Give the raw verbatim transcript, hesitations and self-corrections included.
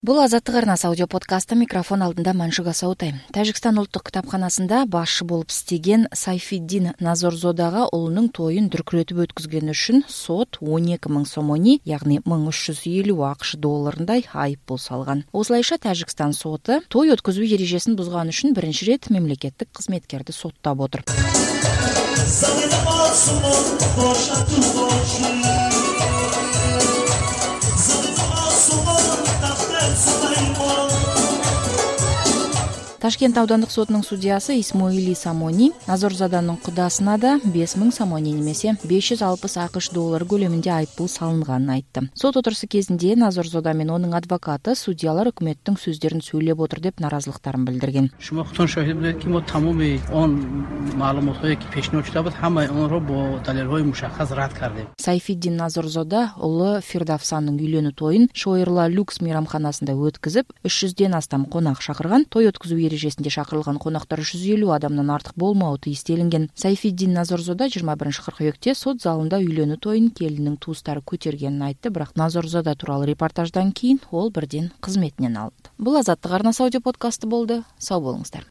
Бул Азаттык арнасы аудио подкасты, микрофон алдында Маншук Асаутай. Тажикстан улуттук китапканасында башчы болуп иштеген Сайфиддин Назорзодага улунун тоюн дүркүрөтүп өткүзгени үчүн сот он эки миң сомони, ягни миң үч жүз элүү акш долларындай айыппул салган. Осулайша Тажикстан соты той өткөзүү эрежесин бузган үчүн биринчи рет мемлекеттик кызметкерди соттоп отур. Ташкент аудандык сотунун судьясы Исмоили Самони Назорзоданын кудасына да беш миң сомони немесе беш жүз алпыс акш доллары көлөмүндө айыппул салынганын айтты. Сот отурусу кезинде Назорзода менен онун адвокаты судьялар өкмөттүн сөздөрүн сөйлөп отур деп наразылыктарын билдирген. شما شاهد بودید که ما تمام آن معلومات‌هایی که پیشنهاد شده بود همه آن را با دلایل مشخص رد کردیم. Сайфиддин Назорзода улы Фирдавсанын үйлөнүү тоюн Шойырла люкс мейрамханасында өткүзүп, үч жүздөн астам конак шакырган. Той өткүзүү эрежесинде шакырылган конактар үч жүз элүү адамдан артык болмоо тиестелинген. Сайфиддин Назорзода жыйырма биринчи кыркүйөктө сот залында үйлөнүү тоюн келинин туустары көтөргенин айтты, бирок Назорзода тууралуу репортаждан кийин ол бирден кызметинен алынды. Бул Азаттык арнасы аудио подкасты болду. Сау болуңуздар.